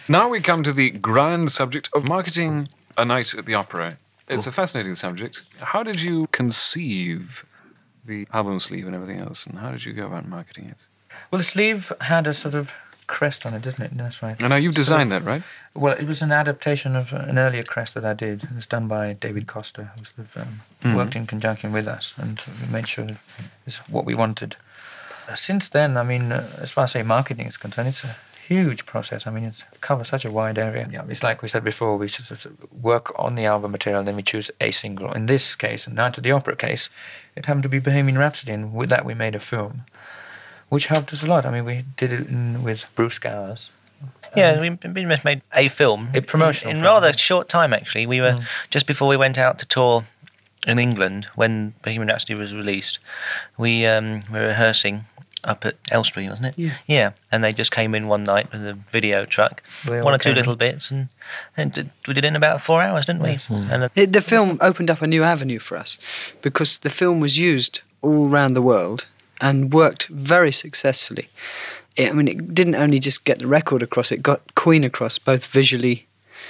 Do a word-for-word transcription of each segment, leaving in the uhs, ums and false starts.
Now we come to the grand subject of marketing A Night at the Opera. It's a fascinating subject. How did you conceive the album sleeve and everything else, and how did you go about marketing it? Well, the sleeve had a sort of crest on it, didn't it? That's right. And now you've designed so, that, right? Well, it was an adaptation of an earlier crest that I did. It was done by David Costa, who sort of, um, mm-hmm. worked in conjunction with us, and we made sure it's what we wanted. Since then, I mean, uh, as far as say marketing is concerned, it's a huge process. I mean, it covers such a wide area. Yeah, it's like we said before, we should sort of work on the album material and then we choose a single. In this case, Night at the Opera case, it happened to be Bohemian Rhapsody, and with that we made a film, which helped us a lot. I mean, we did it in, with Bruce Gowers. Yeah, um, we, we made a film. A promotional in, in film. rather short time, actually. We were, mm. just before we went out to tour in England, when Bohemian Rhapsody was released, we um, were rehearsing up at Elstree, wasn't it? Yeah. Yeah, and they just came in one night with a video truck, we one or two in. little bits, and, and did, we did it in about four hours, didn't we? Yes. Mm. And, uh, it, the film opened up a new avenue for us, because the film was used all around the world and worked very successfully. It, I mean, it didn't only just get the record across, it got Queen across, both visually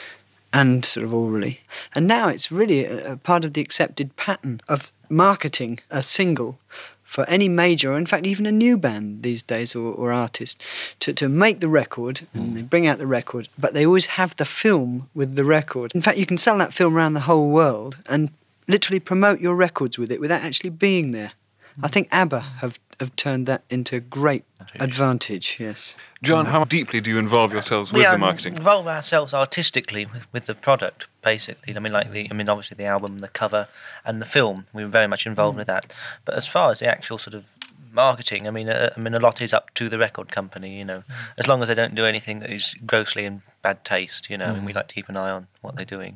and sort of orally. And now it's really a, a part of the accepted pattern of marketing a single for any major, or in fact even a new band these days, or, or artist, to, to make the record, and they bring out the record, but they always have the film with the record. In fact, you can sell that film around the whole world and literally promote your records with it without actually being there. I think ABBA have, have turned that into a great advantage, yes. John, how deeply do you involve yourselves with we the marketing? involve ourselves artistically with, with the product, basically. I mean, like the, I mean, obviously the album, the cover, and the film. We were very much involved mm. with that. But as far as the actual sort of marketing, I mean, uh, I mean, a lot is up to the record company. You know, mm. as long as they don't do anything that is grossly in bad taste. You know, mm. and we like to keep an eye on what they're doing.